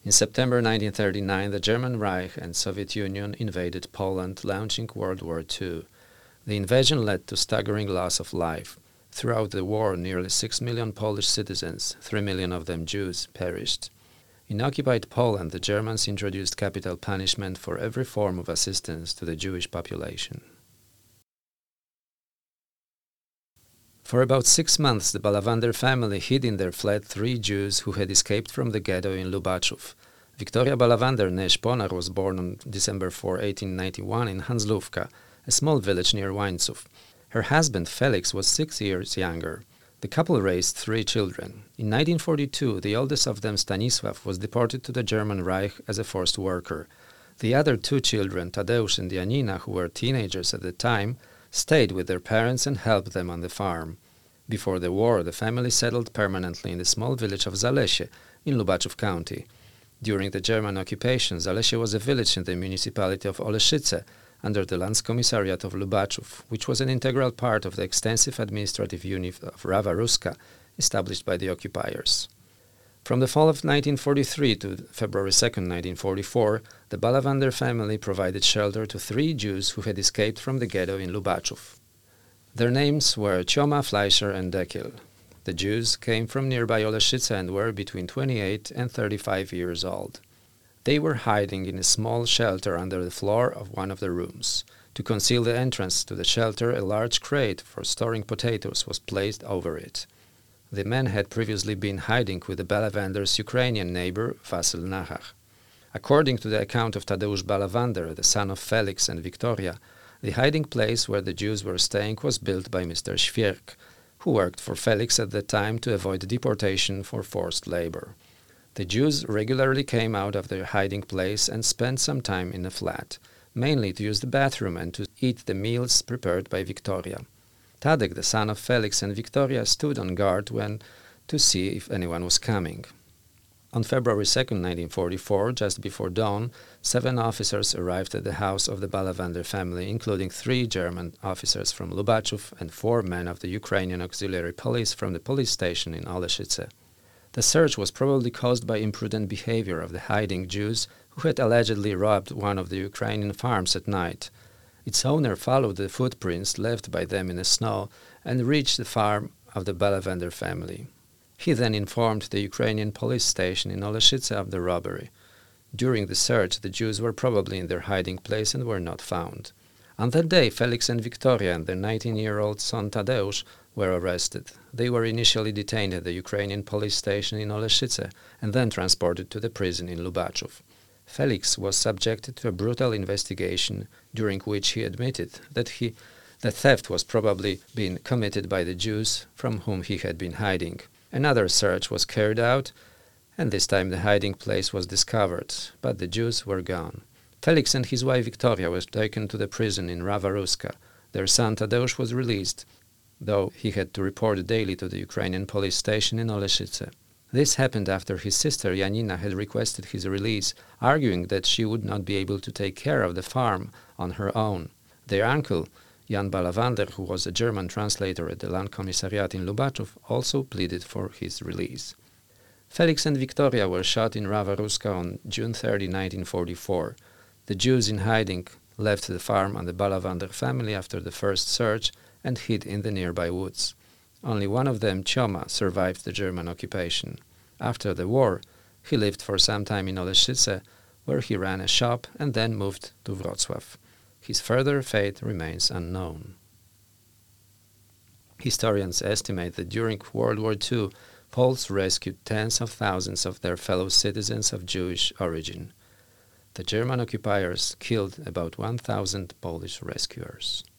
In September 1939, the German Reich and Soviet Union invaded Poland, launching World War II. The invasion led to staggering loss of life. Throughout the war, nearly 6 million Polish citizens, 3 million of them Jews, perished. In occupied Poland, the Germans introduced capital punishment for every form of assistance to the Jewish population. For about 6 months, the Balawander family hid in their flat 3 Jews who had escaped from the ghetto in Lubachów. Victoria Balawander née Szponar was born on December 4, 1891 in Handzlówka, a small village near Łańców. Her husband Felix was 6 years younger. The couple raised 3 children. In 1942, the oldest of them, Stanisław, was deported to the German Reich as a forced worker. The other 2 children, Tadeusz and Janina, who were teenagers at the time, stayed with their parents and helped them on the farm. Before the war, the family settled permanently in the small village of Zalesie in Lubachów County. During the German occupation, Zalesie was a village in the municipality of Oleszyce, under the Landskommissariat of Lubachów, which was an integral part of the extensive administrative unit of Rawa Ruska established by the occupiers. From the fall of 1943 to February 2, 1944, the Balawander family provided shelter to 3 Jews who had escaped from the ghetto in Lubachów. Their names were Cioma, Fleischer, and Dekil. The Jews came from nearby Oleszyce and were between 28 and 35 years old. They were hiding in a small shelter under the floor of one of the rooms. To conceal the entrance to the shelter, a large crate for storing potatoes was placed over it. The men had previously been hiding with the Balawander's Ukrainian neighbor, Wasyl Nachach. According to the account of Tadeusz Balawander, the son of Felix and Victoria, the hiding place where the Jews were staying was built by Mr. Świerk, who worked for Felix at the time to avoid deportation for forced labor. The Jews regularly came out of their hiding place and spent some time in a flat, mainly to use the bathroom and to eat the meals prepared by Victoria. Tadek, the son of Felix and Victoria, stood on guard to see if anyone was coming. On February 2, 1944, just before dawn, 7 officers arrived at the house of the Balawander family, including 3 German officers from Lubachów and 4 men of the Ukrainian auxiliary police from the police station in Oleszyce. The search was probably caused by imprudent behavior of the hiding Jews who had allegedly robbed one of the Ukrainian farms at night. Its owner followed the footprints left by them in the snow and reached the farm of the Balawander family. He then informed the Ukrainian police station in Oleszyce of the robbery. During the search, the Jews were probably in their hiding place and were not found. On that day, Felix and Victoria and their 19-year-old son Tadeusz were arrested. They were initially detained at the Ukrainian police station in Oleszyce and then transported to the prison in Lubachów. Felix was subjected to a brutal investigation during which he admitted that the theft was probably being committed by the Jews from whom he had been hiding. Another search was carried out, and this time the hiding place was discovered, but the Jews were gone. Felix and his wife Victoria were taken to the prison in Rawa Ruska. Their son Tadeusz was released, though he had to report daily to the Ukrainian police station in Oleszyce. This happened after his sister Janina had requested his release, arguing that she would not be able to take care of the farm on her own. Their uncle, Jan Balawander, who was a German translator at the Landkommissariat in Lubachów, also pleaded for his release. Felix and Victoria were shot in Rawa Ruska on June 30, 1944. The Jews in hiding left the farm and the Balawander family after the first search and hid in the nearby woods. Only one of them, Cioma, survived the German occupation. After the war, he lived for some time in Oleszyce, where he ran a shop and then moved to Wrocław. His further fate remains unknown. Historians estimate that during World War II, Poles rescued tens of thousands of their fellow citizens of Jewish origin. The German occupiers killed about 1,000 Polish rescuers.